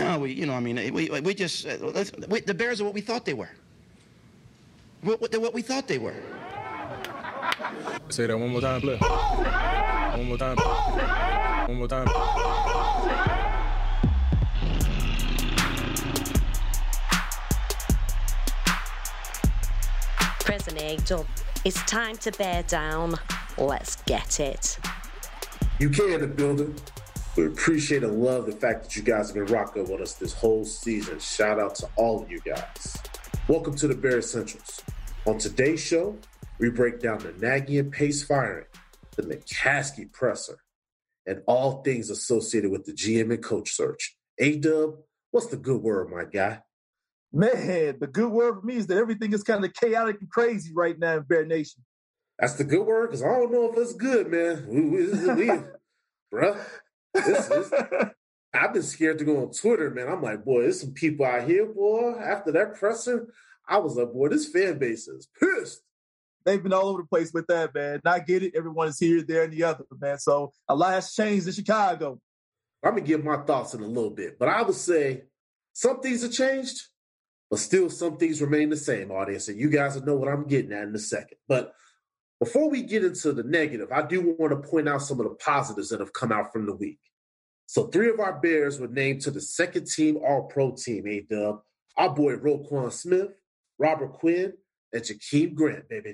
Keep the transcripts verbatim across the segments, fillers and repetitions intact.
No, we, you know, I mean, we, we just, uh, let's, we, the Bears are what we thought they were. What, what, they're what we thought they were. Say that one more time, play. One more time. One more time. Prison A-Dub, it's time to bear down. Let's get it. U K in the building. We appreciate and love the fact that you guys have been rocking with us this whole season. Shout out to all of you guys. Welcome to the Bear Essentials. On today's show, we break down the Nagy and Pace firing, the McCaskey presser, and all things associated with the G M and coach search. A-Dub, what's the good word, my guy? Man, the good word for me is that everything is kind of chaotic and crazy right now in Bear Nation. That's the good word? Because I don't know if it's good, man. We, we, we, bruh. This is, I've been scared to go on Twitter, man. I'm like, boy, there's some people out here, boy. After that presser, I was like, boy, this fan base is pissed. They've been all over the place with that, man. And I get it. Everyone is here, there, and the other, man. So a lot has changed in Chicago. I'm going to give my thoughts in a little bit. But I would say some things have changed, but still some things remain the same, audience. And you guys will know what I'm getting at in a second. But before we get into the negative, I do want to point out some of the positives that have come out from the week. So three of our Bears were named to the second team All-Pro team, A-Dub. Our boy Roquan Smith, Robert Quinn, and Jakeem Grant, baby.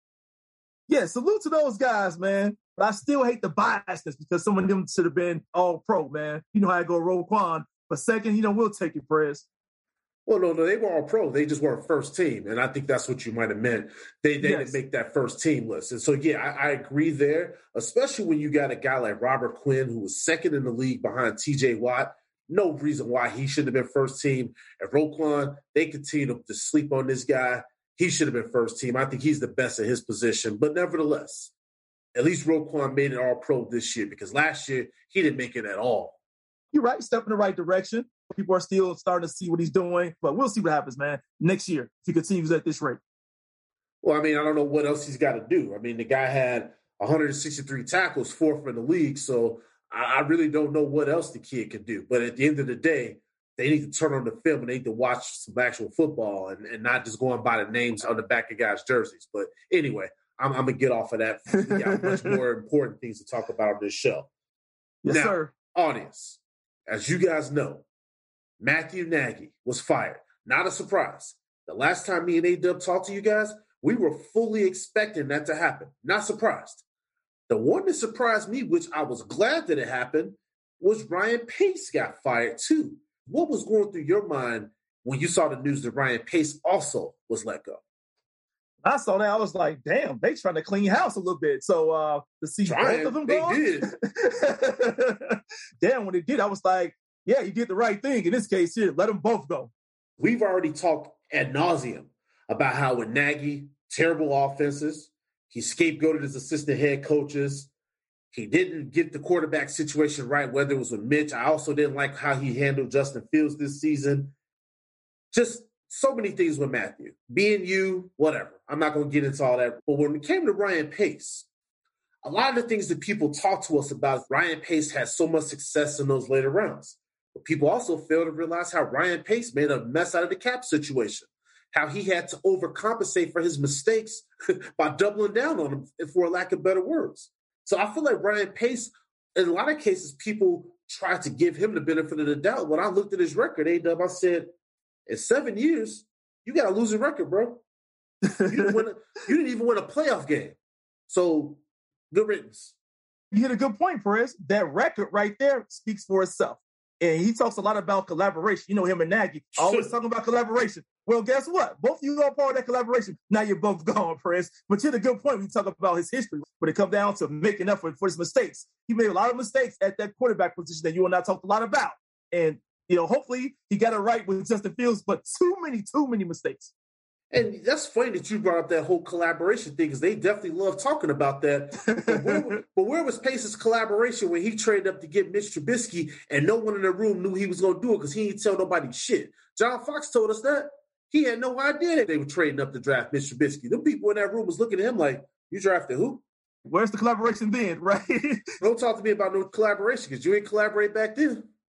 Yeah, salute to those guys, man. But I still hate the biasness because some of them should have been All-Pro, man. You know how I go Roquan. But second, you know, we'll take it, Perez. Well, no, no, they were all pro. They just weren't first team. And I think that's what you might have meant. They, they yes. didn't make that first team list. And so, yeah, I, I agree there, especially when you got a guy like Robert Quinn, who was second in the league behind T J Watt. No reason why he shouldn't have been first team. And Roquan, they continue to, to sleep on this guy. He should have been first team. I think he's the best at his position. But nevertheless, at least Roquan made it all pro this year because last year he didn't make it at all. You're right. Step in the right direction. People are still starting to see what he's doing, but we'll see what happens, man, next year if he continues at this rate. Well, I mean, I don't know what else he's got to do. I mean, the guy had one hundred sixty-three tackles, fourth in the league, so I really don't know what else the kid can do. But at the end of the day, they need to turn on the film and they need to watch some actual football and, and not just going by the names on the back of guys' jerseys. But anyway, I'm, I'm going to get off of that. We got much more important things to talk about on this show. Yes, now, sir. Audience, as you guys know, Matthew Nagy was fired. Not a surprise. The last time me and A-Dub talked to you guys, we were fully expecting that to happen. Not surprised. The one that surprised me, which I was glad that it happened, was Ryan Pace got fired too. What was going through your mind when you saw the news that Ryan Pace also was let go? I saw that. I was like, damn, they trying to clean house a little bit. So uh, to see trying, both of them they gone, did. Damn, when they did, I was like, yeah, you did the right thing. In this case here, let them both go. We've already talked ad nauseum about how with Nagy, terrible offenses, he scapegoated his assistant head coaches. He didn't get the quarterback situation right, whether it was with Mitch. I also didn't like how he handled Justin Fields this season. Just so many things with Matthew. Being you, whatever. I'm not going to get into all that. But when it came to Ryan Pace, a lot of the things that people talk to us about, Ryan Pace had so much success in those later rounds. But people also fail to realize how Ryan Pace made a mess out of the cap situation, how he had to overcompensate for his mistakes by doubling down on them, for a lack of better words. So I feel like Ryan Pace, in a lot of cases, people try to give him the benefit of the doubt. When I looked at his record, A-Dub, I said, in seven years, you got a losing record, bro. You didn't, win a, you didn't even win a playoff game. So good riddance. You hit a good point, Perez. That record right there speaks for itself. And he talks a lot about collaboration. You know him and Nagy, always talking about collaboration. Well, guess what? Both of you are part of that collaboration. Now you're both gone, Perez. But you had a good point when you talk about his history. When it comes down to making up for, for his mistakes, he made a lot of mistakes at that quarterback position that you and I talked a lot about. And, you know, hopefully he got it right with Justin Fields, but too many, too many mistakes. And that's funny that you brought up that whole collaboration thing because they definitely love talking about that. But where, but where was Pace's collaboration when he traded up to get Mitch Trubisky and no one in the room knew he was going to do it because he didn't tell nobody shit? John Fox told us that. He had no idea that they were trading up to draft Mitch Trubisky. Them people in that room was looking at him like, you drafted who? Where's the collaboration then, right? Don't talk to me about no collaboration because you ain't collaborate back then.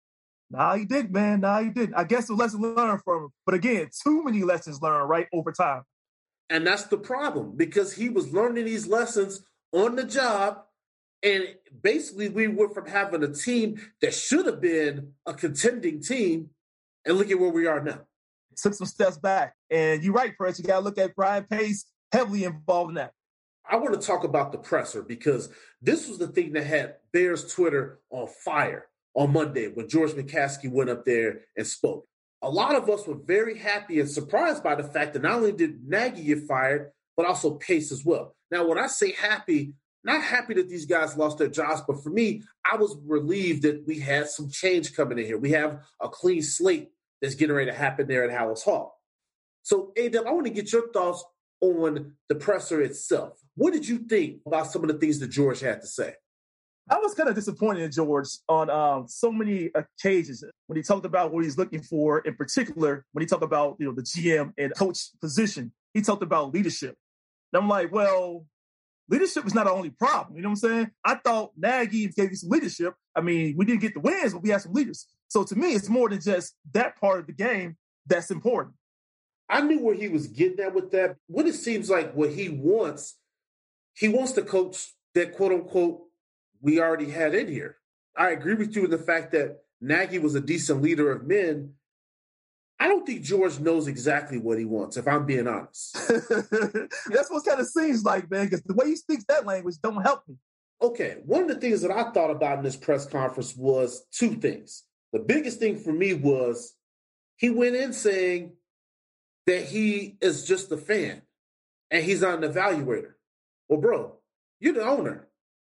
Nah, he did, man. Nah, he didn't. I guess the lesson learned from him. But again, too many lessons learned, right, over time. And that's the problem, because he was learning these lessons on the job. And basically, we went from having a team that should have been a contending team, and look at where we are now. Took some steps back. And you're right, Press. You got to look at Ryan Pace heavily involved in that. I want to talk about the presser, because this was the thing that had Bears Twitter on fire on Monday when George McCaskey went up there and spoke. A lot of us were very happy and surprised by the fact that not only did Nagy get fired, but also Pace as well. Now, when I say happy, not happy that these guys lost their jobs, but for me, I was relieved that we had some change coming in here. We have a clean slate that's getting ready to happen there at Halas Hall. So, A-Dub, I want to get your thoughts on the presser itself. What did you think about some of the things that George had to say? I was kind of disappointed in George on um, so many occasions when he talked about what he's looking for, in particular, when he talked about, you know, the G M and coach position. He talked about leadership. And I'm like, well, leadership is not the only problem. You know what I'm saying? I thought Nagy gave you some leadership. I mean, we didn't get the wins, but we had some leaders. So to me, it's more than just that part of the game that's important. I knew where he was getting at with that. What it seems like what he wants, he wants the coach that, quote unquote, we already had in here. I agree with you in the fact that Nagy was a decent leader of men. I don't think George knows exactly what he wants, if I'm being honest. That's what it kind of seems like, man, because the way he speaks that language don't help me. Okay, one of the things that I thought about in this press conference was two things. The biggest thing for me was he went in saying that he is just a fan and he's not an evaluator. Well, bro, you're the owner.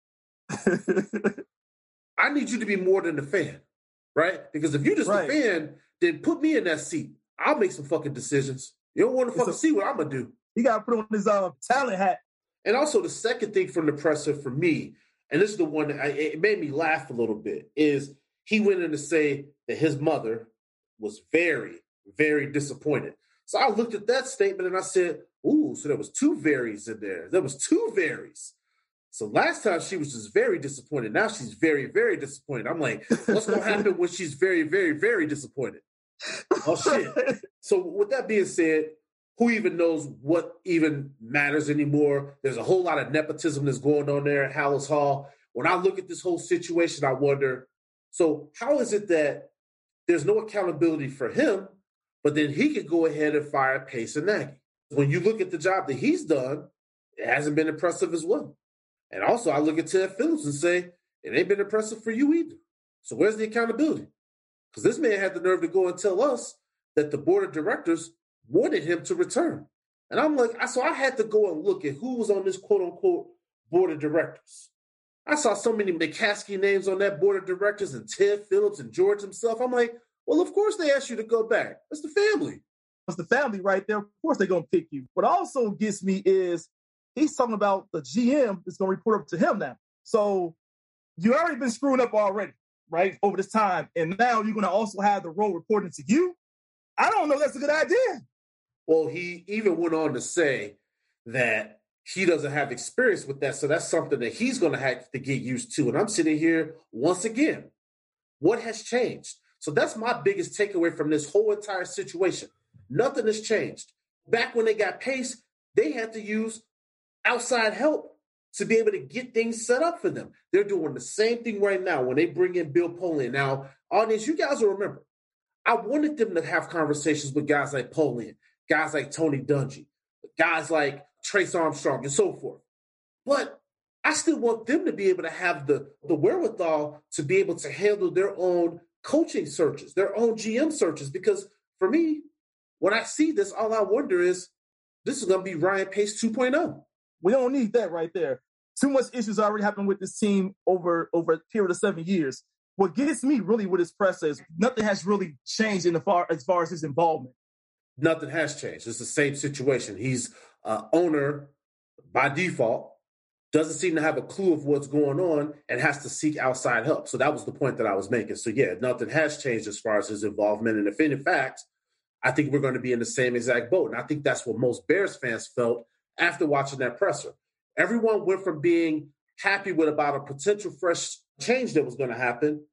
I need you to be more than a fan, right? Because if you're just right. a fan, then put me in that seat. I'll make some fucking decisions. You don't want to fucking a, see what I'm going to do. You got to put on his uh, talent hat. And also the second thing from the presser for me, and this is the one that I, it made me laugh a little bit, is he went in to say that his mother was very, very disappointed. So I looked at that statement and I said, ooh, so there was two varies in there. There was two varies. So last time she was just very disappointed. Now she's very, very disappointed. I'm like, what's going to happen when she's very, very, very disappointed? Oh, shit. So with that being said, who even knows what even matters anymore? There's a whole lot of nepotism that's going on there at Halas Hall. When I look at this whole situation, I wonder, so how is it that there's no accountability for him, but then he could go ahead and fire Pace and Nagy? When you look at the job that he's done, it hasn't been impressive as well. And also, I look at Ted Phillips and say, it ain't been impressive for you either. So where's the accountability? Because this man had the nerve to go and tell us that the board of directors wanted him to return. And I'm like, so I had to go and look at who was on this quote-unquote board of directors. I saw so many McCaskey names on that board of directors and Ted Phillips and George himself. I'm like, well, of course they asked you to go back. That's the family. That's the family right there. Of course they're going to pick you. What also gets me is he's talking about the G M that's going to report up to him now. So you already been screwing up already, right, over this time. And now you're going to also have the role reporting to you? I don't know that's a good idea. Well, he even went on to say that he doesn't have experience with that. So that's something that he's going to have to get used to. And I'm sitting here once again. What has changed? So that's my biggest takeaway from this whole entire situation. Nothing has changed. Back when they got Pace, they had to use outside help to be able to get things set up for them. They're doing the same thing right now when they bring in Bill Polian. Now, audience, you guys will remember, I wanted them to have conversations with guys like Polian, guys like Tony Dungy, guys like Trace Armstrong, and so forth. But I still want them to be able to have the, the wherewithal to be able to handle their own coaching searches, their own G M searches. Because for me, when I see this, all I wonder is, this is going to be Ryan Pace two point oh. We don't need that right there. Too much issues already happened with this team over, over a period of seven years. What gets me really with his press is nothing has really changed in the far as far as his involvement. Nothing has changed. It's the same situation. He's uh, owner by default, doesn't seem to have a clue of what's going on, and has to seek outside help. So that was the point that I was making. So yeah, nothing has changed as far as his involvement. And if in fact, I think we're going to be in the same exact boat. And I think that's what most Bears fans felt after watching that presser. Everyone went from being happy with about a potential fresh change that was going to happen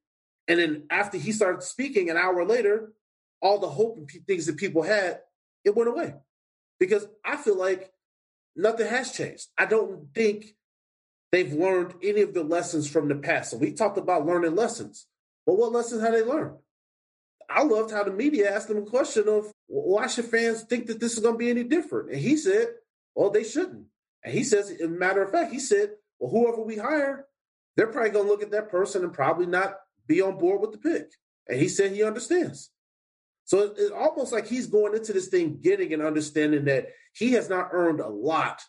And then after he started speaking, an hour later, all the hope and p- things that people had, it went away. Because I feel like nothing has changed. I don't think they've learned any of the lessons from the past. So we talked about learning lessons. But what lessons have they learned? I loved how the media asked him a question of, why should fans think that this is going to be any different? And he said, well, they shouldn't. And he says, as a matter of fact, he said, well, whoever we hire, they're probably going to look at that person and probably not be on board with the pick. And he said he understands. So it's almost like he's going into this thing getting an understanding that he has not earned a lot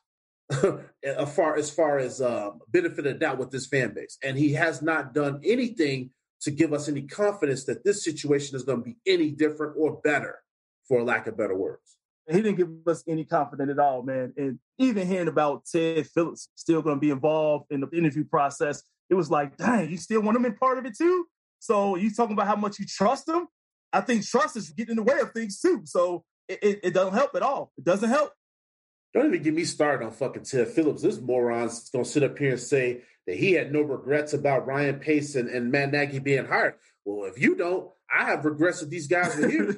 as far as, far as uh, benefit of doubt with this fan base. And he has not done anything to give us any confidence that this situation is going to be any different or better, for lack of better words. He didn't give us any confidence at all, man. And even hearing about Ted Phillips still going to be involved in the interview process, it was like, dang, you still want him in part of it too? So you talking about how much you trust him? I think trust is getting in the way of things too. So it, it, it doesn't help at all. It doesn't help. Don't even get me started on fucking Ted Phillips. This moron's going to sit up here and say that he had no regrets about Ryan Pace and, and Matt Nagy being hired. Well, if you don't, I have regrets that these guys were here.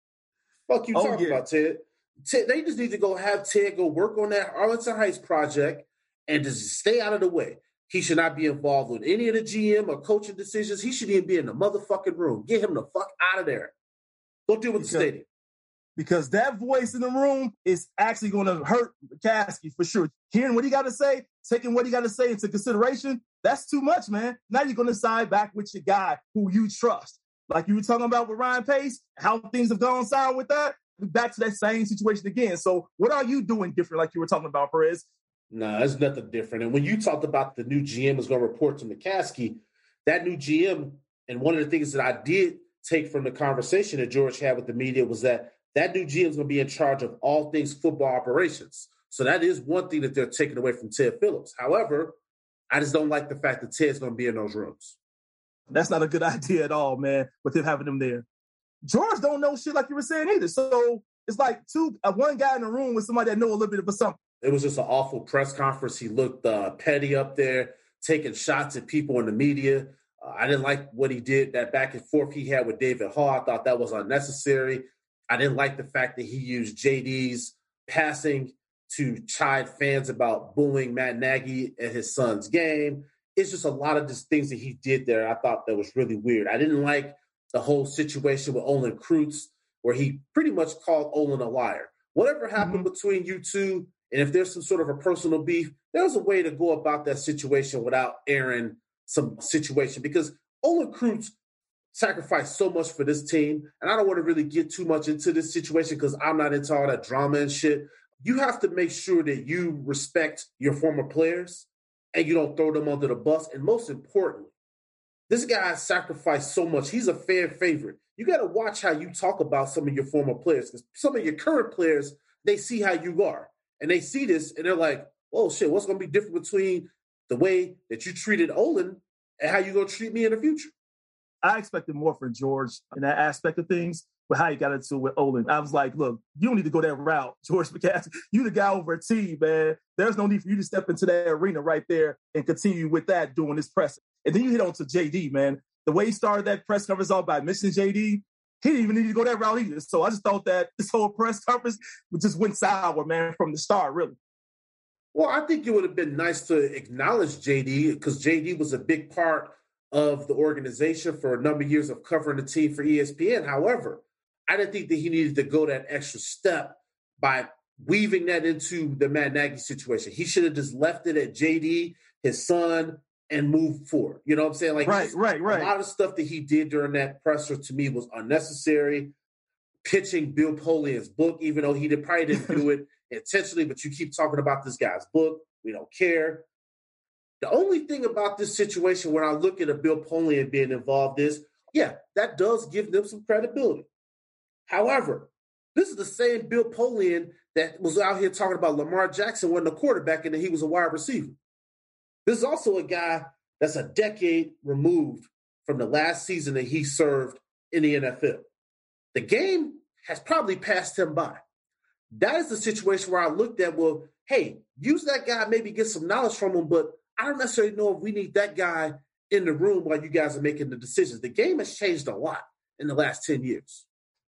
Fuck you Oh, talking yeah. about, Ted? Ted? They just need to go have Ted go work on that Arlington Heights project and just stay out of the way. He should not be involved with any of the G M or coaching decisions. He should even be in the motherfucking room. Get him the fuck out of there. Go deal with Because- the stadium. Because that voice in the room is actually going to hurt Caskey for sure. Hearing what he got to say, taking what he got to say into consideration, that's too much, man. Now you're going to side back with your guy who you trust. Like you were talking about with Ryan Pace, how things have gone sour with that. Back to that same situation again. So what are you doing different like you were talking about, Perez? No, it's nothing different. And when you talked about the new G M is going to report to McCaskey, that new G M, and one of the things that I did take from the conversation that George had with the media was that that new G M is going to be in charge of all things football operations. So that is one thing that they're taking away from Ted Phillips. However, I just don't like the fact that Ted's going to be in those rooms. That's not a good idea at all, man, with him having him there. George don't know shit like you were saying either. So it's like two, uh, one guy in the room with somebody that know a little bit of something. It was just an awful press conference. He looked uh, petty up there, taking shots at people in the media. Uh, I didn't like what he did, that back and forth he had with David Hall. I thought that was unnecessary. I didn't like the fact that he used J D's passing to chide fans about booing Matt Nagy at his son's game. It's just a lot of just things that he did there I thought that was really weird. I didn't like the whole situation with Olin Kreutz, where he pretty much called Olin a liar. Whatever happened mm-hmm. between you two, and if there's some sort of a personal beef, there's a way to go about that situation without airing some situation, because Olin Kreutz sacrificed so much for this team, and I don't want to really get too much into this situation because I'm not into all that drama and shit. You have to make sure that you respect your former players and you don't throw them under the bus. And most importantly, this guy sacrificed so much. He's a fan favorite. You got to watch how you talk about some of your former players, because some of your current players, they see how you are. And they see this and they're like, oh, shit, what's going to be different between the way that you treated Olin and how you going to treat me in the future? I expected more from George in that aspect of things, but how he got into it with Olin. I was like, look, you don't need to go that route, George McCaskey. You the guy over a team, man. There's no need for you to step into that arena right there and continue with that doing this press. And then you hit on to J D, man. The way he started that press conference off by mentioning J D, he didn't even need to go that route either. So I just thought that this whole press conference just went sour, man, from the start, really. Well, I think it would have been nice to acknowledge J D, because J D was a big part of the organization for a number of years of covering the team for E S P N. However, I didn't think that he needed to go that extra step by weaving that into the Matt Nagy situation. He should have just left it at J D, his son, and moved forward. You know what I'm saying? Like, right, right, right. A lot of stuff that he did during that presser to me was unnecessary. Pitching Bill Polian's book, even though he did, probably didn't do it intentionally, but you keep talking about this guy's book. We don't care. The only thing about this situation when I look at a Bill Polian being involved is, yeah, that does give them some credibility. However, this is the same Bill Polian that was out here talking about Lamar Jackson wasn't a quarterback and that he was a wide receiver. This is also a guy that's a decade removed from the last season that he served in the N F L. The game has probably passed him by. That is the situation where I looked at, well, hey, use that guy, maybe get some knowledge from him, but I don't necessarily know if we need that guy in the room while you guys are making the decisions. The game has changed a lot in the last ten years.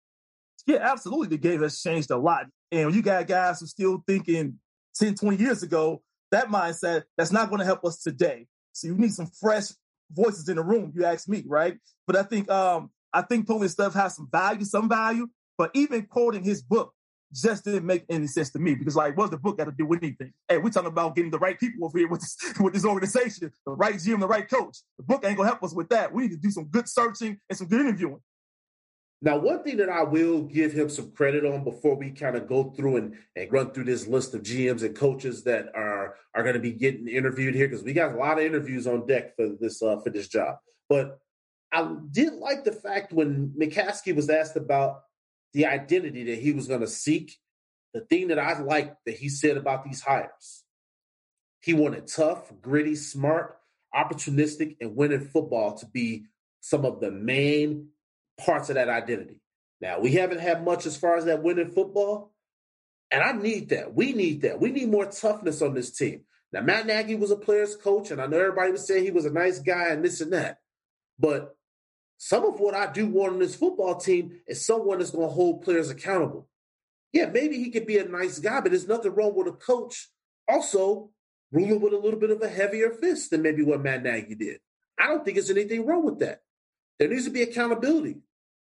Yeah, absolutely. The game has changed a lot. And when you got guys who still thinking ten, twenty years ago, that mindset, that's not going to help us today. So you need some fresh voices in the room, you ask me, right? But I think um, I think Tony stuff has some value, some value, but even quoting his book just didn't make any sense to me because, like, what's the book got to do with anything? Hey, we're talking about getting the right people over here with this, with this organization, the right G M, the right coach. The book ain't going to help us with that. We need to do some good searching and some good interviewing. Now, one thing that I will give him some credit on before we kind of go through and, and run through this list of G Ms and coaches that are are going to be getting interviewed here, because we got a lot of interviews on deck for this uh, for this job. But I did like the fact when McCaskey was asked about the identity that he was going to seek, the thing that I liked that he said about these hires. He wanted tough, gritty, smart, opportunistic, and winning football to be some of the main parts of that identity. Now, we haven't had much as far as that winning football, and I need that. We need that. We need more toughness on this team. Now, Matt Nagy was a player's coach, and I know everybody was saying he was a nice guy and this and that, but some of what I do want on this football team is someone that's going to hold players accountable. Yeah, maybe he could be a nice guy, but there's nothing wrong with a coach also ruling with a little bit of a heavier fist than maybe what Matt Nagy did. I don't think there's anything wrong with that. There needs to be accountability.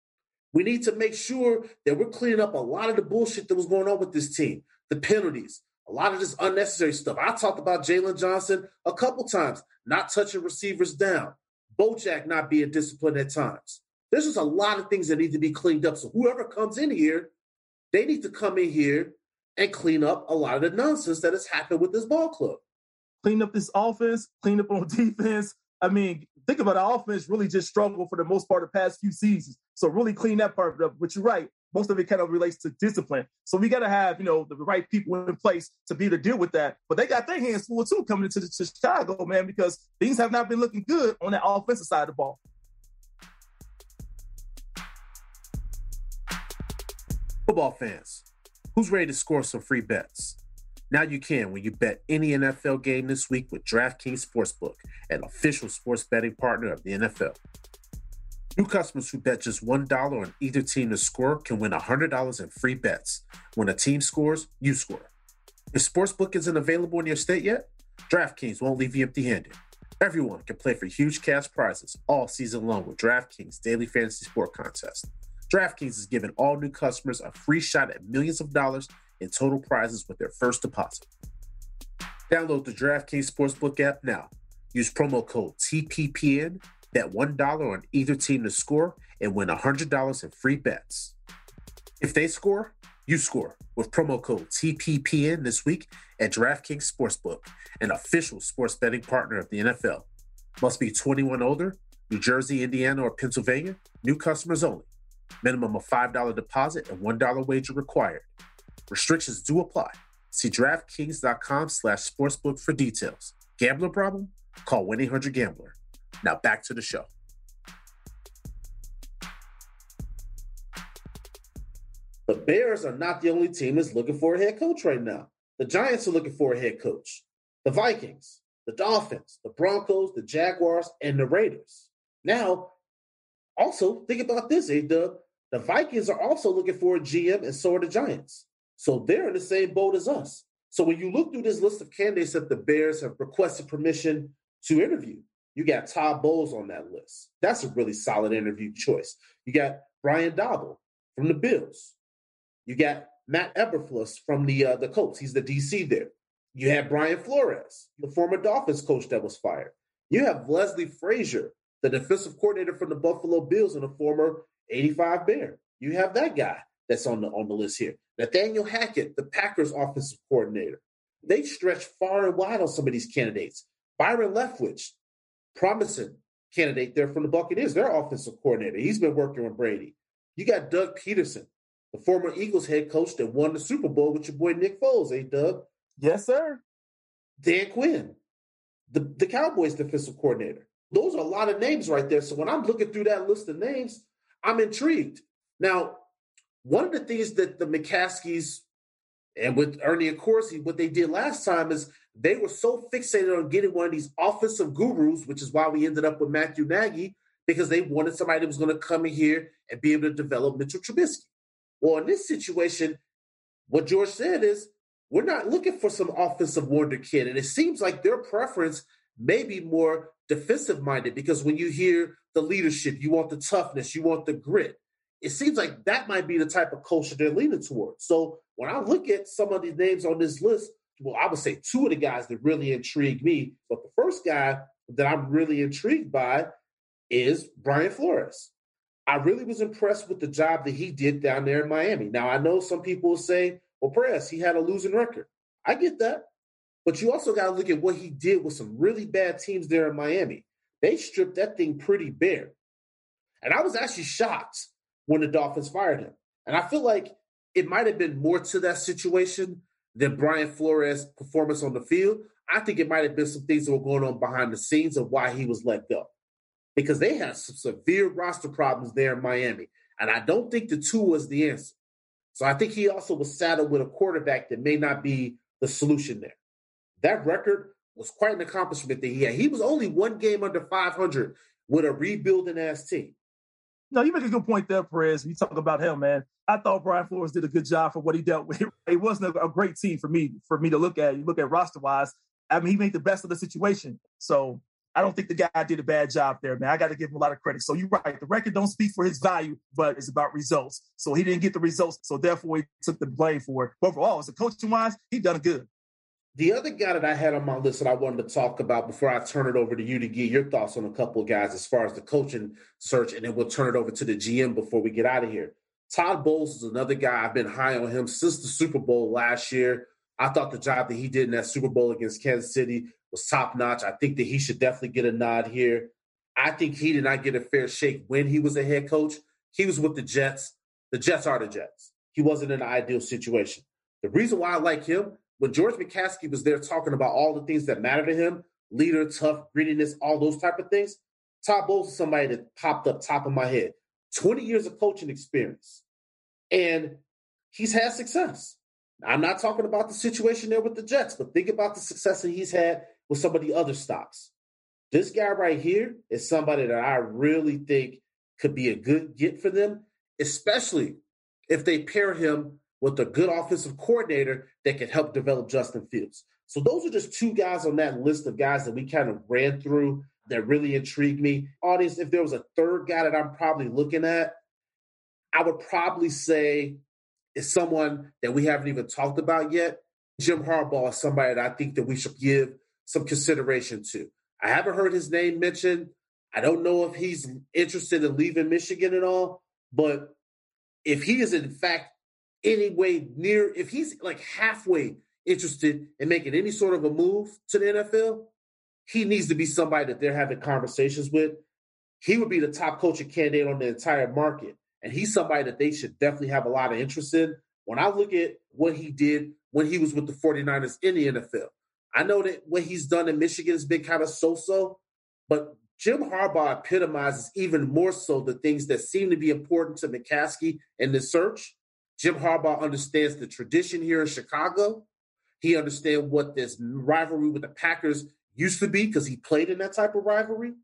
We need to make sure that we're cleaning up a lot of the bullshit that was going on with this team, the penalties, a lot of this unnecessary stuff. I talked about Jalen Johnson a couple times, not touching receivers down, Bojack not being disciplined at times. There's just a lot of things that need to be cleaned up. So whoever comes in here, they need to come in here and clean up a lot of the nonsense that has happened with this ball club. Clean up this offense, clean up on defense. I mean, think about the offense really just struggled for the most part of the past few seasons. So really clean that part up. But you're right. Most of it kind of relates to discipline. So we got to have, you know, the right people in place to be able to deal with that. But they got their hands full too coming into to Chicago, man, because things have not been looking good on that offensive side of the ball. Football fans, who's ready to score some free bets? Now you can when you bet any N F L game this week with DraftKings Sportsbook, an official sports betting partner of the N F L. New customers who bet just one dollar on either team to score can win one hundred dollars in free bets. When a team scores, you score. If Sportsbook isn't available in your state yet, DraftKings won't leave you empty-handed. Everyone can play for huge cash prizes all season long with DraftKings Daily Fantasy Sport Contest. DraftKings is giving all new customers a free shot at millions of dollars in total prizes with their first deposit. Download the DraftKings Sportsbook app now. Use promo code T P P N, bet one dollar on either team to score, and win one hundred dollars in free bets. If they score, you score with promo code T P P N this week at DraftKings Sportsbook, an official sports betting partner of the N F L. Must be twenty-one or older, New Jersey, Indiana, or Pennsylvania, new customers only. Minimum of five dollars deposit and one dollar wager required. Restrictions do apply. See DraftKings.com slash sportsbook for details. Gambler problem? Call one eight hundred gambler. Now back to the show. The Bears are not the only team that's looking for a head coach right now. The Giants are looking for a head coach. The Vikings, the Dolphins, the Broncos, the Jaguars, and the Raiders. Now, also, think about this, A-Dub. The Vikings are also looking for a G M, and so are the Giants. So they're in the same boat as us. So when you look through this list of candidates that the Bears have requested permission to interview, you got Todd Bowles on that list. That's a really solid interview choice. You got Brian Daboll from the Bills. You got Matt Eberflus from the uh, the Colts. He's the D C there. You have Brian Flores, the former Dolphins coach that was fired. You have Leslie Frazier, the defensive coordinator from the Buffalo Bills and a former eighty-five Bear. You have that guy that's on the on the list here. Nathaniel Hackett, the Packers offensive coordinator. They stretch far and wide on some of these candidates. Byron Leftwich, promising candidate there from the Buccaneers, their offensive coordinator. He's been working with Brady. You got Doug Peterson, the former Eagles head coach that won the Super Bowl with your boy Nick Foles, eh, Doug? Yes, sir. Dan Quinn, the, the Cowboys defensive coordinator. Those are a lot of names right there. So when I'm looking through that list of names, I'm intrigued. Now, one of the things that the McCaskies And with Ernie Accorsi, what they did last time is they were so fixated on getting one of these offensive gurus, which is why we ended up with Matthew Nagy, because they wanted somebody that was going to come in here and be able to develop Mitchell Trubisky. Well, in this situation, what George said is, we're not looking for some offensive wonder kid. And it seems like their preference may be more defensive-minded, because when you hear the leadership, you want the toughness, you want the grit. It seems like that might be the type of culture they're leaning towards. So when I look at some of these names on this list, well, I would say two of the guys that really intrigue me. But the first guy that I'm really intrigued by is Brian Flores. I really was impressed with the job that he did down there in Miami. Now, I know some people will say, well, Perez, he had a losing record. I get that. But you also got to look at what he did with some really bad teams there in Miami. They stripped that thing pretty bare. And I was actually shocked when the Dolphins fired him. And I feel like it might have been more to that situation than Brian Flores' performance on the field. I think it might have been some things that were going on behind the scenes of why he was let go, because they had some severe roster problems there in Miami. And I don't think the two was the answer. So I think he also was saddled with a quarterback that may not be the solution there. That record was quite an accomplishment that he had. He was only one game under five hundred with a rebuilding-ass team. No, you make a good point there, Perez. You talk about him, man. I thought Brian Flores did a good job for what he dealt with. It wasn't a, a great team for me for me to look at. You look at roster-wise, I mean, he made the best of the situation. So I don't think the guy did a bad job there, man. I got to give him a lot of credit. So you're right. The record don't speak for his value, but it's about results. So he didn't get the results, so therefore he took the blame for it. But overall, as a coaching-wise, he done good. The other guy that I had on my list that I wanted to talk about before I turn it over to you to get your thoughts on a couple of guys as far as the coaching search, and then we'll turn it over to the G M before we get out of here. Todd Bowles is another guy. I've been high on him since the Super Bowl last year. I thought the job that he did in that Super Bowl against Kansas City was top-notch. I think that he should definitely get a nod here. I think he did not get a fair shake when he was a head coach. He was with the Jets. The Jets are the Jets. He wasn't in an ideal situation. The reason why I like him, when George McCaskey was there talking about all the things that matter to him, leader, tough, grittiness, all those type of things, Todd Bowles is somebody that popped up top of my head. twenty years of coaching experience. And he's had success. I'm not talking about the situation there with the Jets, but think about the success that he's had with some of the other stops. This guy right here is somebody that I really think could be a good get for them, especially if they pair him with a good offensive coordinator that can help develop Justin Fields. So those are just two guys on that list of guys that we kind of ran through that really intrigued me. Audience, if there was a third guy that I'm probably looking at, I would probably say is someone that we haven't even talked about yet. Jim Harbaugh is somebody that I think that we should give some consideration to. I haven't heard his name mentioned. I don't know if he's interested in leaving Michigan at all, but if he is in fact any way near, if he's like halfway interested in making any sort of a move to the N F L, he needs to be somebody that they're having conversations with. He would be the top coaching candidate on the entire market. And he's somebody that they should definitely have a lot of interest in. When I look at what he did when he was with the 49ers in the N F L, I know that what he's done in Michigan has been kind of so-so, but Jim Harbaugh epitomizes even more so the things that seem to be important to McCaskey in this search. Jim Harbaugh understands the tradition here in Chicago. He understands what this rivalry with the Packers used to be because he played in that type of rivalry.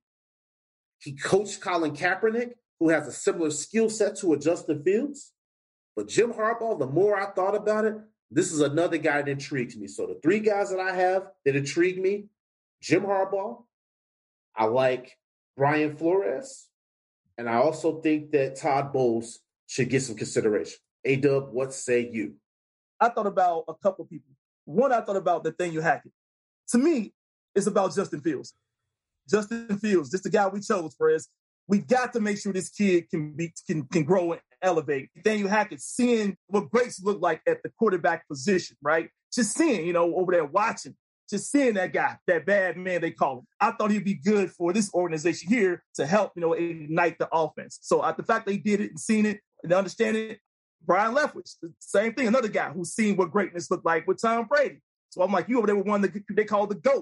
He coached Colin Kaepernick, who has a similar skill set to a Justin Fields. But Jim Harbaugh, the more I thought about it, this is another guy that intrigues me. So the three guys that I have that intrigue me, Jim Harbaugh, I like Brian Flores, and I also think that Todd Bowles should get some consideration. A-Dub, what say you? I thought about a couple of people. One, I thought about Nathaniel Hackett. To me, it's about Justin Fields. Justin Fields, just the guy we chose for us. We got to make sure this kid can be can, can grow and elevate. Nathaniel Hackett, seeing what greats look like at the quarterback position, right? Just seeing, you know, over there watching, just seeing that guy, that bad man they call him. I thought he'd be good for this organization here to help, you know, ignite the offense. So uh, the fact that he did it and seen it and understand it, Brian Leftwich, the same thing, another guy who's seen what greatness looked like with Tom Brady. So I'm like, you over there with one that they call the GOAT.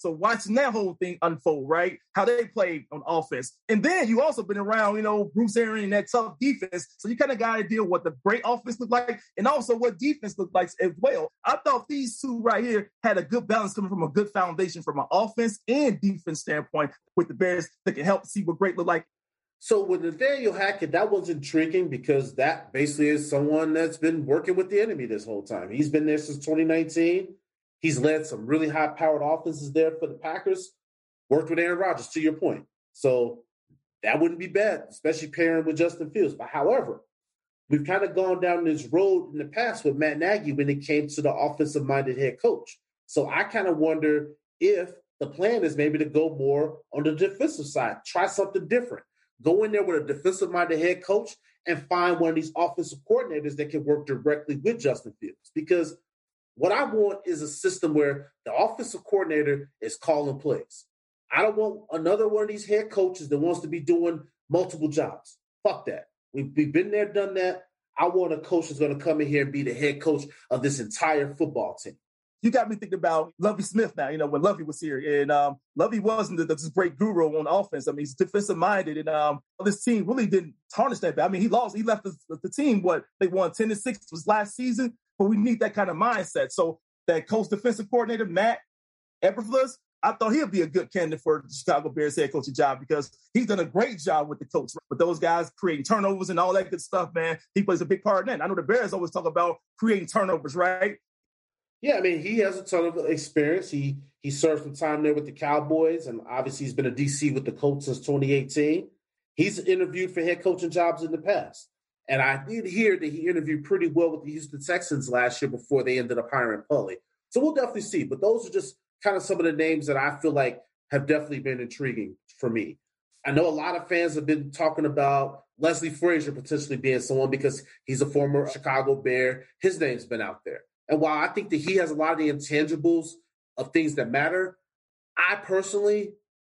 So watching that whole thing unfold, right? How they played on offense. And then you also been around, you know, Bruce Arians and that tough defense. So you kind of got to deal with what the great offense looked like and also what defense looked like as well. I thought these two right here had a good balance coming from a good foundation from an offense and defense standpoint with the Bears that can help see what great look like. So with Nathaniel Hackett, that was intriguing because that basically is someone that's been working with the enemy this whole time. He's been there since twenty nineteen. He's led some really high-powered offenses there for the Packers. Worked with Aaron Rodgers, to your point. So that wouldn't be bad, especially pairing with Justin Fields. But however, we've kind of gone down this road in the past with Matt Nagy when it came to the offensive-minded head coach. So I kind of wonder if the plan is maybe to go more on the defensive side, try something different. Go in there with a defensive-minded head coach and find one of these offensive coordinators that can work directly with Justin Fields. Because what I want is a system where the offensive coordinator is calling plays. I don't want another one of these head coaches that wants to be doing multiple jobs. Fuck that. We've, we've been there, done that. I want a coach that's going to come in here and be the head coach of this entire football team. You got me thinking about Lovie Smith now, you know, when Lovie was here. And um, Lovie wasn't the, this great guru on offense. I mean, he's defensive-minded, and um, this team really didn't tarnish that bad. I mean, he lost. He left the, the team, what, they won ten to six was last season, but we need that kind of mindset. So that coach defensive coordinator, Matt Eberflus, I thought he'd be a good candidate for the Chicago Bears head coaching job because he's done a great job with the coach, with those guys creating turnovers and all that good stuff, man. He plays a big part in that. I know the Bears always talk about creating turnovers, right? Yeah, I mean, he has a ton of experience. He he served some time there with the Cowboys, and obviously he's been a D C with the Colts since twenty eighteen. He's interviewed for head coaching jobs in the past. And I did hear that he interviewed pretty well with the Houston Texans last year before they ended up hiring Pully. So we'll definitely see. But those are just kind of some of the names that I feel like have definitely been intriguing for me. I know a lot of fans have been talking about Leslie Frazier potentially being someone because he's a former Chicago Bear. His name's been out there. And while I think that he has a lot of the intangibles of things that matter, I personally,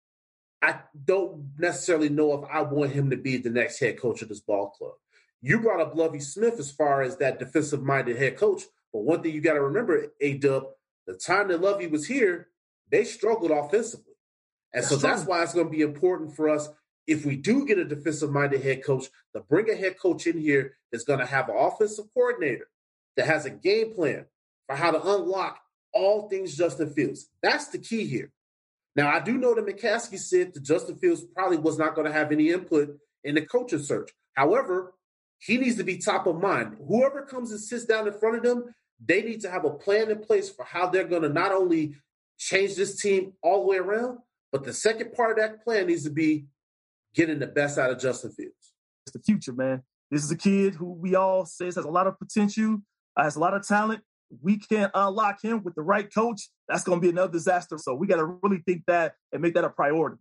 I don't necessarily know if I want him to be the next head coach of this ball club. You brought up Lovie Smith as far as that defensive-minded head coach, but one thing you got to remember, A-Dub, the time that Lovie was here, they struggled offensively. And so that's why it's going to be important for us, if we do get a defensive-minded head coach, to bring a head coach in here that's going to have an offensive coordinator that has a game plan for how to unlock all things Justin Fields. That's the key here. Now, I do know that McCaskey said that Justin Fields probably was not going to have any input in the coaching search. However, he needs to be top of mind. Whoever comes and sits down in front of them, they need to have a plan in place for how they're going to not only change this team all the way around, but the second part of that plan needs to be getting the best out of Justin Fields. It's the future, man. This is a kid who we all say has a lot of potential, uh, has a lot of talent. We can't unlock him with the right coach. That's going to be another disaster. So we got to really think that and make that a priority.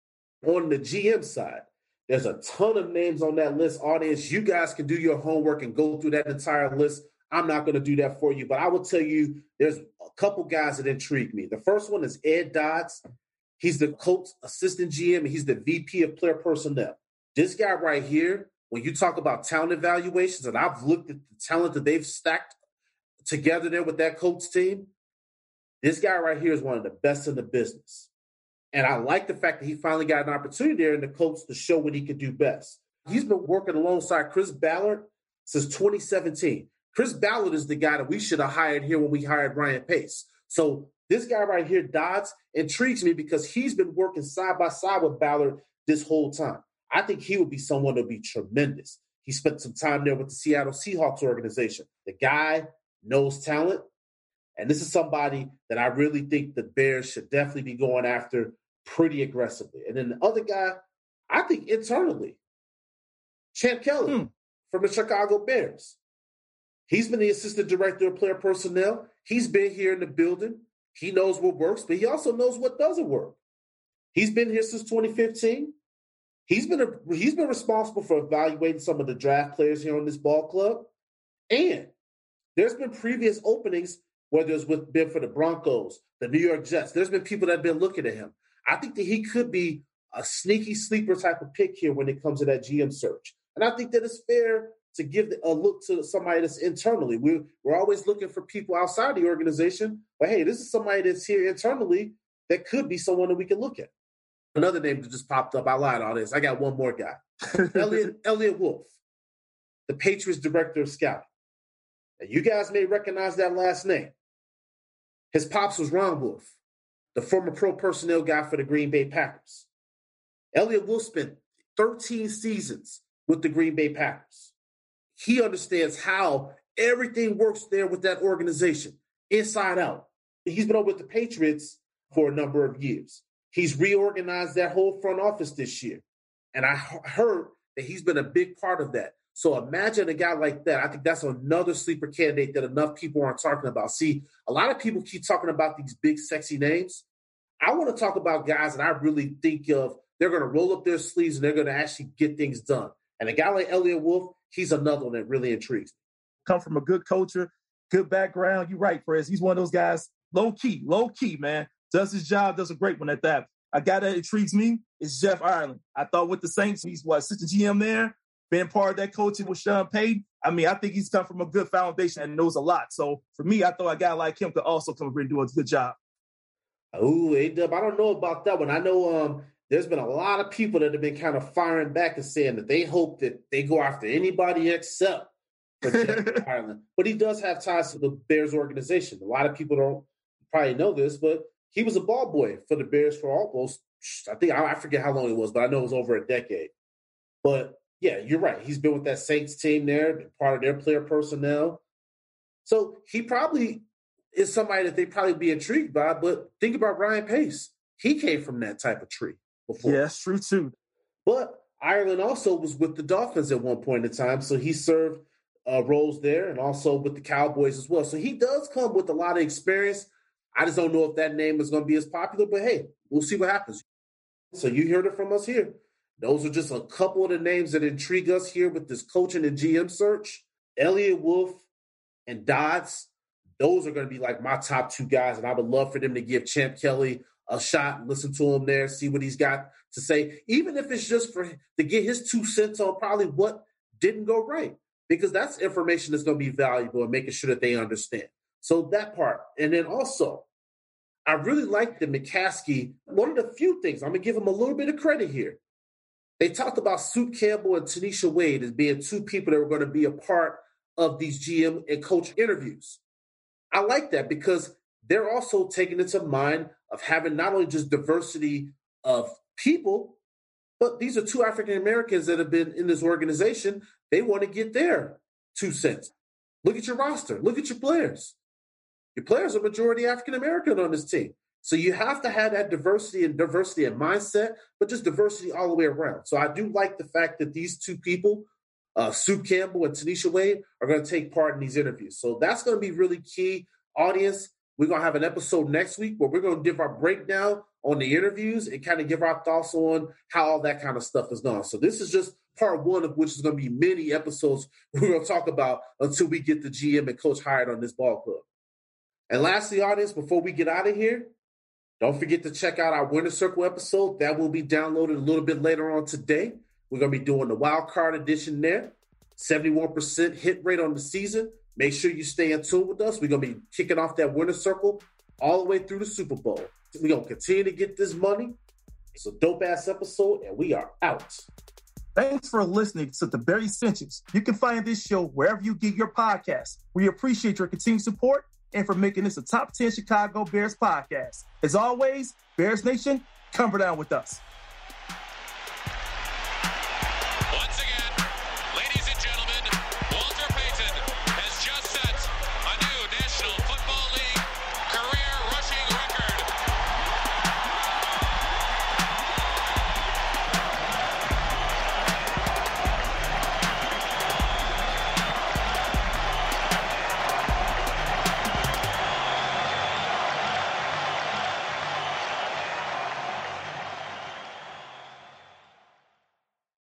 On the G M side, there's a ton of names on that list. Audience, you guys can do your homework and go through that entire list. I'm not going to do that for you, but I will tell you there's a couple guys that intrigue me. The first one is Ed Dodds. He's the Colts assistant G M, and he's the V P of player personnel. This guy right here, when you talk about talent evaluations, and I've looked at the talent that they've stacked together there with that Colts team, this guy right here is one of the best in the business. And I like the fact that he finally got an opportunity there in the Colts to show what he could do best. He's been working alongside Chris Ballard since twenty seventeen. Chris Ballard is the guy that we should have hired here when we hired Ryan Pace. So this guy right here, Dodds, intrigues me because he's been working side by side with Ballard this whole time. I think he would be someone that would be tremendous. He spent some time there with the Seattle Seahawks organization. The guy knows talent, and this is somebody that I really think the Bears should definitely be going after pretty aggressively. And then the other guy, I think internally, Champ Kelly hmm. from the Chicago Bears. He's been the assistant director of player personnel. He's been here in the building. He knows what works, but he also knows what doesn't work. He's been here since twenty fifteen. He's been a, he's been responsible for evaluating some of the draft players here on this ball club. And there's been previous openings, whether it's with, been for the Broncos, the New York Jets. There's been people that have been looking at him. I think that he could be a sneaky sleeper type of pick here when it comes to that G M search. And I think that it's fair to give a look to somebody that's internally. We're, we're always looking for people outside the organization. But, hey, this is somebody that's here internally that could be someone that we can look at. Another name that just popped up. I lied on this. I got one more guy. Elliot, Elliot Wolf, the Patriots director of scouting. And you guys may recognize that last name. His pops was Ron Wolf, the former pro personnel guy for the Green Bay Packers. Elliot Wolf spent thirteen seasons with the Green Bay Packers. He understands how everything works there with that organization, inside out. He's been over with the Patriots for a number of years. He's reorganized that whole front office this year. And I heard that he's been a big part of that. So imagine a guy like that. I think that's another sleeper candidate that enough people aren't talking about. See, a lot of people keep talking about these big, sexy names. I want to talk about guys that I really think of. They're going to roll up their sleeves and they're going to actually get things done. And a guy like Elliot Wolf, he's another one that really intrigues me. Come from a good culture, good background. You're right, Prez. He's one of those guys, low key, low key, man. Does his job, does a great one at that. A guy that intrigues me is Jeff Ireland. I thought with the Saints, he's what, assistant G M there, being part of that coaching with Sean Payton. I mean, I think he's come from a good foundation and knows a lot. So for me, I thought a guy like him could also come over and do a good job. Oh, A-Dub, I don't know about that one. I know um, there's been a lot of people that have been kind of firing back and saying that they hope that they go after anybody except for Jeff Ireland. But he does have ties to the Bears organization. A lot of people don't probably know this, but he was a ball boy for the Bears for almost, I think, I forget how long it was, but I know it was over a decade. But, yeah, you're right. He's been with that Saints team there, been part of their player personnel. So he probably is somebody that they probably be intrigued by, but think about Ryan Pace. He came from that type of tree before. Yeah, that's true, too. But Ireland also was with the Dolphins at one point in time, so he served uh, roles there and also with the Cowboys as well. So he does come with a lot of experience. I just don't know if that name is going to be as popular, but hey, we'll see what happens. So you heard it from us here. Those are just a couple of the names that intrigue us here with this coaching and G M search. Elliot Wolf and Dodds, those are going to be like my top two guys, and I would love for them to give Champ Kelly a shot, listen to him there, see what he's got to say, even if it's just for to get his two cents on probably what didn't go right, because that's information that's going to be valuable and making sure that they understand. So that part. And then also, I really like the McCaskey. One of the few things, I'm going to give him a little bit of credit here. They talked about Soup Campbell and Tanisha Wade as being two people that were going to be a part of these G M and coach interviews. I like that because they're also taking into mind of having not only just diversity of people, but these are two African Americans that have been in this organization. They want to get their two cents. Look at your roster. Look at your players. Your players are majority African American on this team. So you have to have that diversity and diversity and mindset, but just diversity all the way around. So I do like the fact that these two people, uh, Soup Campbell and Tanisha Wade, are going to take part in these interviews. So that's going to be really key. Audience, we're going to have an episode next week where we're going to give our breakdown on the interviews and kind of give our thoughts on how all that kind of stuff is done. So this is just part one of which is going to be many episodes we're going to talk about until we get the G M and coach hired on this ball club. And lastly, audience, before we get out of here, don't forget to check out our Winner Circle episode. That will be downloaded a little bit later on today. We're going to be doing the wild card edition there. seventy-one percent hit rate on the season. Make sure you stay in tune with us. We're going to be kicking off that Winner Circle all the way through the Super Bowl. We're going to continue to get this money. It's a dope-ass episode, and we are out. Thanks for listening to The Bear Essentials. You can find this show wherever you get your podcasts. We appreciate your continued support and for making this a top ten Chicago Bears podcast. As always, Bears Nation, come down with us.